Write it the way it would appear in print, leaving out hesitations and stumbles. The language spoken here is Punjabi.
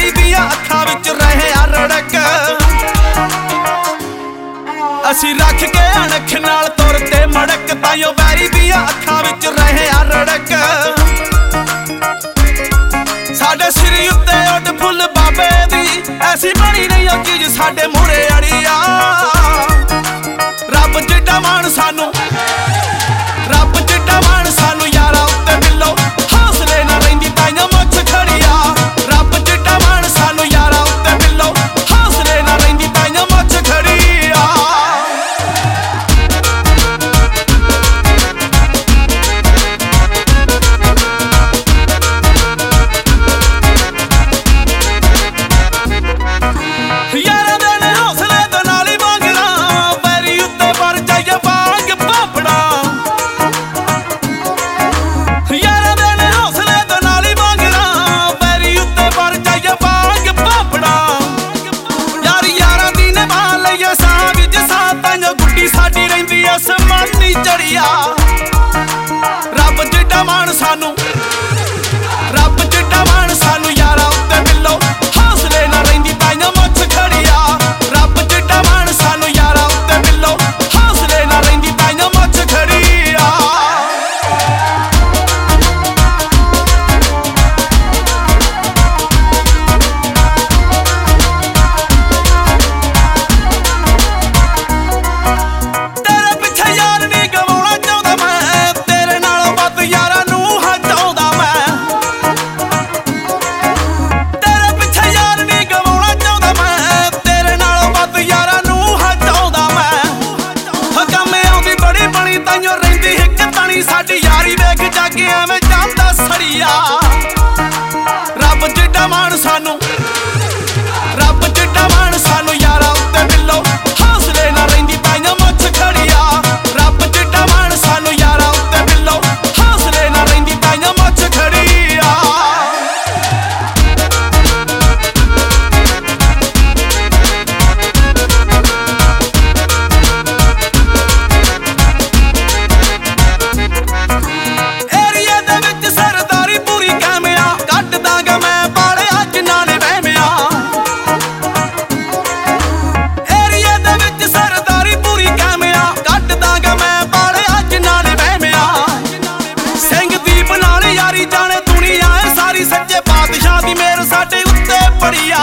ਵੈਰੀ ਦੀਆਂ ਅੱਖਾਂ ਵਿੱਚ ਰਹੇ ਆ ਰੜਕ ਅਸੀਂ ਰੱਖ ਕੇ ਅਣਖ ਨਾਲ ਤੁਰਦੇ ਮੜਕ ਤਾਈਓ ਵੈਰੀ ਦੀਆਂ ਅੱਖਾਂ ਵਿੱਚ ਰਹੇ ਆ ਰੜਕ ਸਾਡੇ ਸਿਰ ਉੱਤੇ ਉੱਡ ਫੁੱਲ ਬਾਬੇ ਦੀ ਐਸੀ ਬਣੀ ਨਹੀਂ ਉਹ ਚੀਜ਼ ਸਾਡੇ ਮੂਹਰੇ ਅੜੀ ਆ ਰੱਬ ਜਿੱਡਾ ਮਾਣ ਸਾਨੂੰ ਰੱਬ ਜਿੱਡਾ ਮਾਣ ਸਾਨੂੰ ਯਾਰਾ ਉੱਤੇ ਬਿੱਲੋ ਹੌਸਲੇ ਨਾਲ ਰਹਿੰਦੀ ਤਾਈਓ ਮੁੱਛ ਖੜੀ ਆ ਰੱਬ ਜਿੱਡਾ ਮਾਣ ਸਾਨੂੰ ਯਾਰਾ ਉੱਤੇ ਬਿੱਲੋ ਹੌਸਲੇ ਨਾਲ ਰਹਿੰਦੀ ਤਾਈਓ ਮੁੱਛ ਖੜੀ ਆ ਯਾਰਾਂ ਦੇ ਨੇ ਹੌਸਲੇ ਦੇ ਨਾਲ ਹੀ ਮੰਗਣਾ ਵੈਰੀ ਉੱਤੇ ਵਰ ਜਾਈਏ ਬਾਗ ਪਾਪੜਾ ਯਾਰਾਂ ਦੇ ਨੇ ਹੌਸਲੇ ਦੇ ਨਾਲ ਹੀ ਮੰਗਣਾ ਵੈਰੀ ਉੱਤੇ ਵਰ ਜਾਈਏ ਬਾਗ ਪਾਪੜਾ ਯਾਰਾਂ ਦੀ ਨਿਭਾ ਲਈਏ ਸਾਹ ਵਿੱਚ ਸਾਹ ਤਾਈਓ ਗੁੱਡੀ ਸਾਡੀ ਰਹਿੰਦੀ ਅਸਮਾਨੀ ਚੜੀਆ ਰੱਬ ਜਿੱਡਾ ਮਾਣ ਸਾਨੂੰ ਰੱਬ ਜਿੱਡਾ ਮਾਣ ਸਾਨੂੰ ਯਾਰਾ ਉੱਤੇ ਬਿੱਲੋ ਹੌਸਲੇ ਨਾਲ ਰਹਿੰਦੀ ਤਾਈਓ ਮੁੱਛ ਖੜੀ ਆ ਰੱਬ ਜਿੱਡਾ ਮਾਣ ਸਾਨੂੰ ਯਾਰਾ ਉੱਤੇ ਬਿੱਲੋ ਹੌਸਲੇ ਨਾਲ ਰਹਿੰਦੀ ਤਾਈਓ ਮੁੱਛ ਖੜੀ ਆ ਤੇਰੇ ਪਿੱਛੇ ਯਾਰ ਨਹੀਂ ਗਵਾਉਣਾ ਚਾਹੁੰਦਾ ਮੈਂ ਤੇਰੇ ਨਾਲੋਂ ਵੱਧ ਯਾਰਾਂ ਨੂੰ ਹਟਾਉਂਦਾ ਮੈਂ ਤੇਰੇ ਪਿੱਛੇ ਯਾਰ ਨਹੀਂ ਗਵਾਉਣਾ ਚਾਹੁੰਦਾ ਮੈਂ ਤੇਰੇ ਨਾਲੋਂ ਵੱਧ ਯਾਰਾਂ ਨੂੰ ਹਟਾਉਂਦਾ ਮੈਂ ਕੰਮ ਆਉਂਦੀ ਬੜੀ ਬਣੀ ਤਾਈਓ ਰਹਿੰਦੀ ਇੱਕ ਤਣੀ ਸਾਡੀ ਯਾਰੀ ਵੇਖ ਜਾਗੇ ਐਵੇਂ ਜਾਂਦਾ ਸੜੀਆ ਰੱਬ ਜਿੱਡਾ ਮਾਣ ਸਾਨੂੰ ਰੱਬ ਜਿੱਡਾ ਮਾਣ ਸਾਨੂੰ ਯਾਰਾ ਉੱਤੇ ਬਿੱਲੋ ਹੌਸਲੇ ਨਾਲ ਰਹਿੰਦੀ ਤਾਈਓ ਮੁੱਛ ਖੜੀ ਆ ਰੱਬ ਜਿੱਡਾ ਮਾਣ ਸਾਨੂੰ ਯਾਰਾ ਉੱਤੇ ਬਿੱਲੋ ਹੌਸਲੇ ਨਾਲ ਰਹਿੰਦੀ ਤਾਈਓ ਮੁੱਛ ਖੜੀ ਆ ਏਰੀਏ ਦੇ ਵਿੱਚ ਸਰਦਾਰੀ ਪੂਰੀ ਕਾਮਿਆ ਕੱਢ ਦਾਂਗਾ ਮੈਂ ਬਾਲਿਆ ਜਿਨ੍ਹਾਂ ਨੇ ਵਹਿਮਿਆ ਏਰੀਏ ਦੇ ਵਿੱਚ ਸਰਦਾਰੀ ਪੂਰੀ ਕਾਮਿਆ ਕੱਢ ਦਾਂਗਾ ਮੈਂ ਬਾਲਿਆ ਜਿਨ੍ਹਾਂ ਨੇ ਵਹਿਮਿਆ ਸਿੰਘ ਦੀ ਬਣਾ ਲਈ ਯਾਰੀ ਜਾਣੇ ਦੁਨੀਆ ਏ ਸਾਰੀ ਸੱਚੇ ਬਾਦਸ਼ਾਹ ਦੀ ਮਿਹਰ ਸਾਡੇ ਉੱਤੇ ਪੜੀ